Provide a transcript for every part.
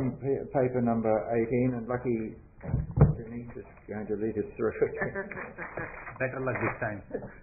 from paper number 18, and lucky Denise is going to lead us through it. Better luck this time.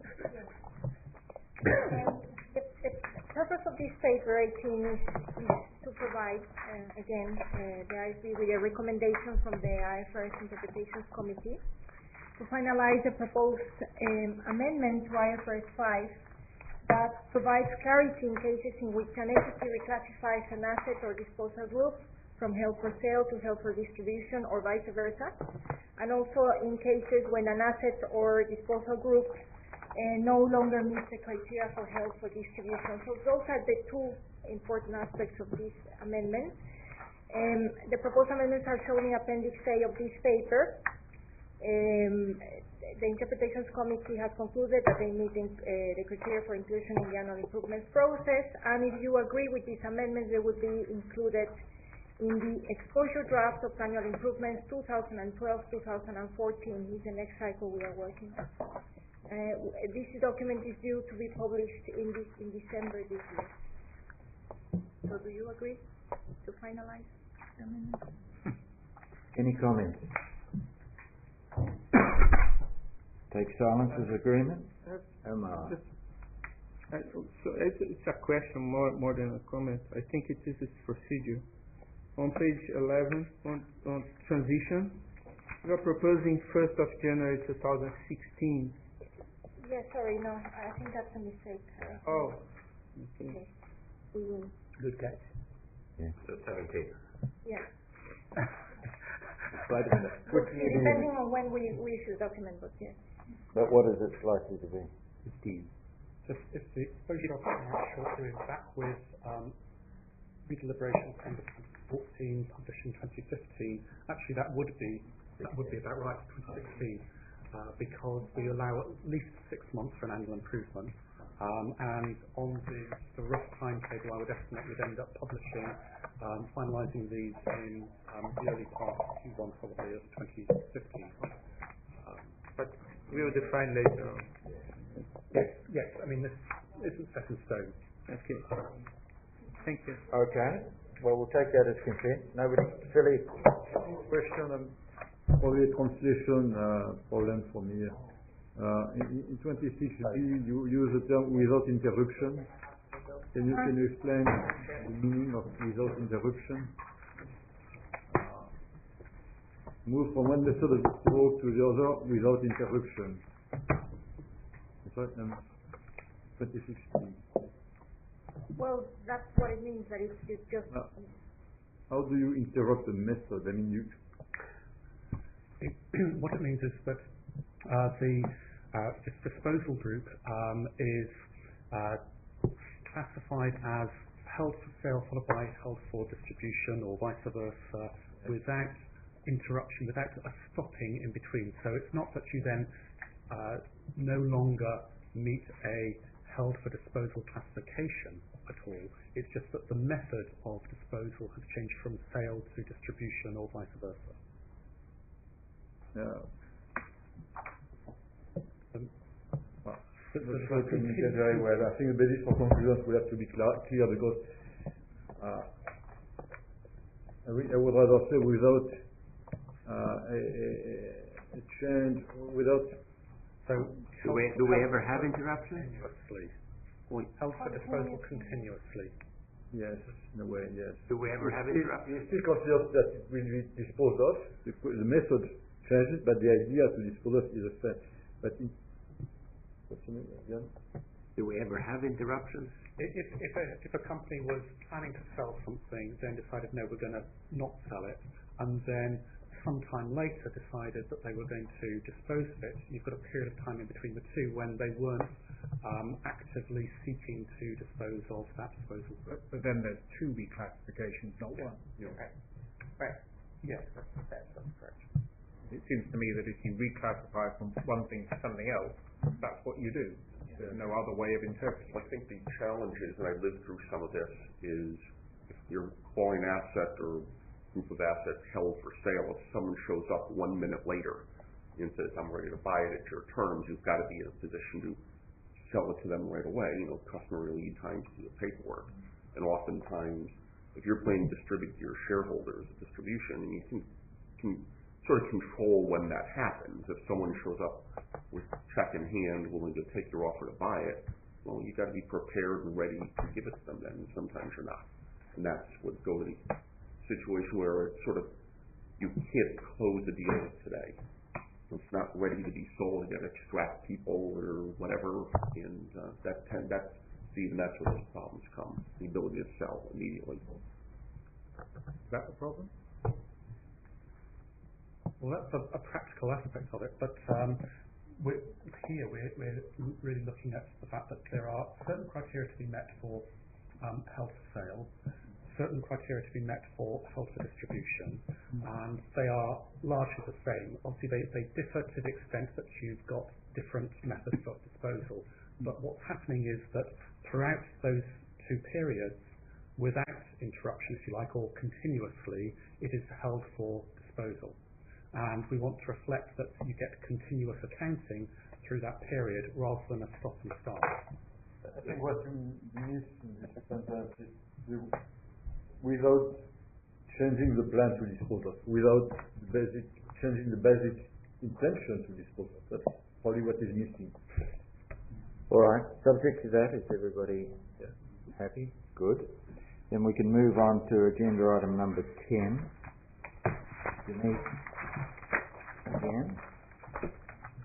The purpose of this paper 18 is to provide, again, the ISB with a recommendation from the IFRS Interpretations Committee to finalize the proposed amendment to IFRS 5 that provides clarity in cases in which an entity reclassifies an asset or disposal group from held for sale to held for distribution or vice versa, and also in cases when an asset or disposal group no longer meets the criteria for held for distribution. So those are the two important aspects of this amendment. The proposed amendments are shown in Appendix A of this paper. The Interpretations Committee has concluded that they meet the criteria for inclusion in the annual improvements process, and if you agree with these amendments, they would be included in the exposure draft of annual improvements 2012-2014 is the next cycle we are working on. This document is due to be published in December this year. So do you agree to finalize the amendment? Any comments? Take silence as agreement. Omar. So it's a question more than a comment. I think it is its procedure. On page 11, on transition, we are proposing 1st of January 2016. Yes, sorry, no, I think that's a mistake. Oh. Okay. We will. Good catch. Yeah. So 17. Yeah. Depending on when we issue the document, but yes. But what is it likely to be? 15. So if the exposure document shortly is back with redeliberation from 2014, published in 2015, actually that would be about right for 2016. Because we allow at least 6 months for an annual improvement, and on the rough timetable, I would estimate we'd end up publishing, finalising these in the early part of Q1 probably of 2015. But we will define later on. Yes. I mean, this isn't set in stone. Okay. Thank you. Okay. Well, we'll take that as consent. Nobody? Philippe? Question. Probably a translation problem for me. In 26B, you use the term without interruption. Can you explain the meaning of without interruption? Move from one method of work to the other without interruption. That's right, 26B. Well, that's what it means, that it's just... How do you interrupt a method? I mean, what it means is that the disposal group is classified as held for sale followed by held for distribution or vice versa without interruption, without a stopping in between. So it's not that you then no longer meet a held for disposal classification at all. It's just that the method of disposal has changed from sale to distribution or vice versa. Yeah. Very well. I think the basis for conclusions will have to be clear because I would rather say without a change, without. So do we ever have interruptions? Continuously. Held for disposal continuously. Yes, in a way, yes. Do we ever have interruptions? It still considers that it will be disposed of. The method changes, but the idea to dispose of is the same. But what's the name again? Do we ever have interruptions? If a company was planning to sell something, then decided no, we're going to not sell it, and then sometime later decided that they were going to dispose of it, you've got a period of time in between the two when they weren't actively seeking to dispose of that disposal. But then there's two reclassifications, not one. Right. Yes, that's correct. It seems to me that if you reclassify from one thing to something else, that's what you do. There's no other way of interpreting. I think the challenge is, and I lived through some of this, is if you're calling an asset or group of assets held for sale, if someone shows up 1 minute later and says, I'm ready to buy it at your terms, you've got to be in a position to sell it to them right away. Customer lead time to do the paperwork. And oftentimes, if you're planning to distribute to your shareholders a distribution, and you can sort of control when that happens. If someone shows up with check in hand, willing to take your offer to buy it, well, you got to be prepared and ready to give it to them then, and sometimes you're not. And that's what go to the situation where it's sort of, you can't close a deal today. It's not ready to be sold, you got to extract people or whatever, and that's where those problems come, the ability to sell immediately. Is that the problem? Well, that's a practical aspect of it, but we're really looking at the fact that there are certain criteria to be met for held for sale, certain criteria to be met for held for distribution, and they are largely the same. Obviously, they differ to the extent that you've got different methods of disposal, but what's happening is that throughout those two periods, without interruption, if you like, or continuously, it is held for disposal. And we want to reflect that you get continuous accounting through that period rather than a stop and start. I think what you miss in this sentence is without changing the plan to dispose of, without changing the basic intention to dispose of. That's probably what is missing. All right, subject to that, is everybody happy? Good. Then we can move on to agenda item number 10. Denise, again.